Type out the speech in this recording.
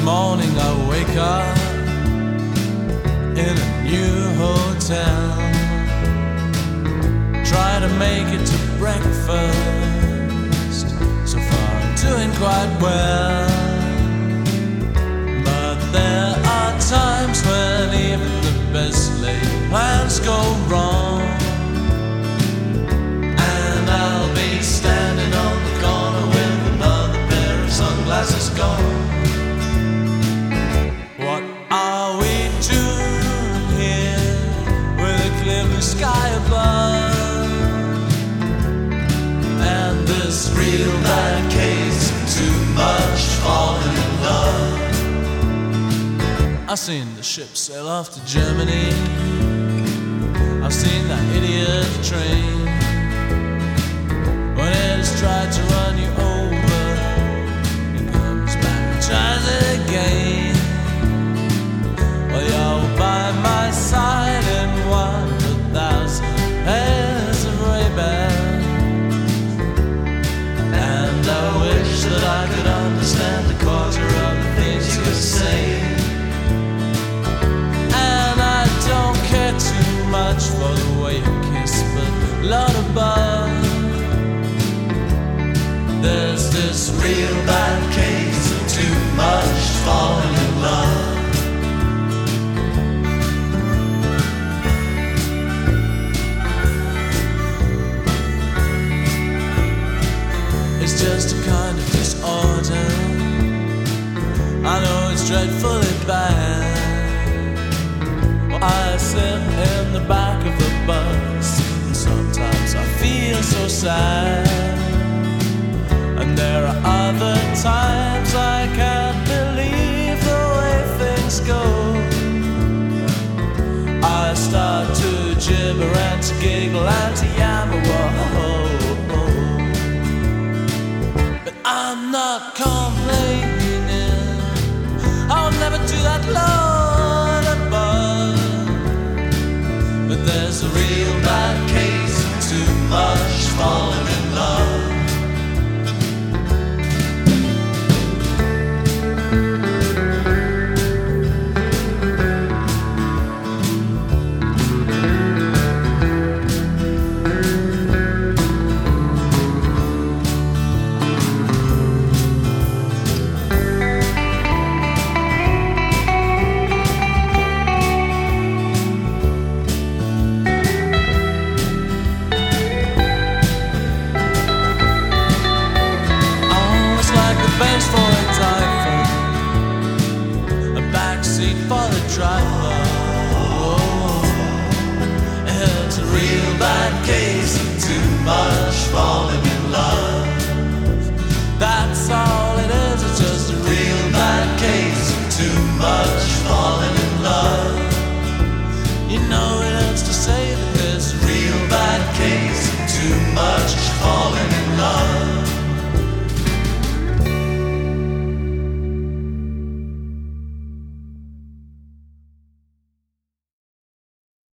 morning I wake up in a new hotel. Try to make it to breakfast. So far I'm doing quite well, but there are times when even the best laid plans go wrong. And I'll be standing on the corner with another pair of sunglasses gone. What are we doing here with a clear blue sky above, and this real bad case of too much falling in love? I've seen the ship sail off to Germany. I've seen that idiot train. When it has tried to run you over, it comes back and tries it again. Well, you're by my side in 100,000 pairs of Ray-Bans, and I wish that I could understand a quarter of the things you were saying. And I don't care too much for the way you kiss, but Lord above, there's this real bad case of too much falling in love. It's just a kind of disorder. I know it's dreadfully bad. I sit in the back of the bus, and sometimes I feel so sad. And there are other times I can't believe the way things go. I start to gibber and to giggle and to yammer, whoa. But I'm not complaining, I'll never do that, Lord above. But there's a real bad case of too much falling in love. Bench for a typhoon, a backseat for the driver. Whoa. It's a real bad case of too much falling in love. That's all it is, it's just a real bad case of too much falling in love. You know it hurts to say that there's a real bad case of too much falling in love.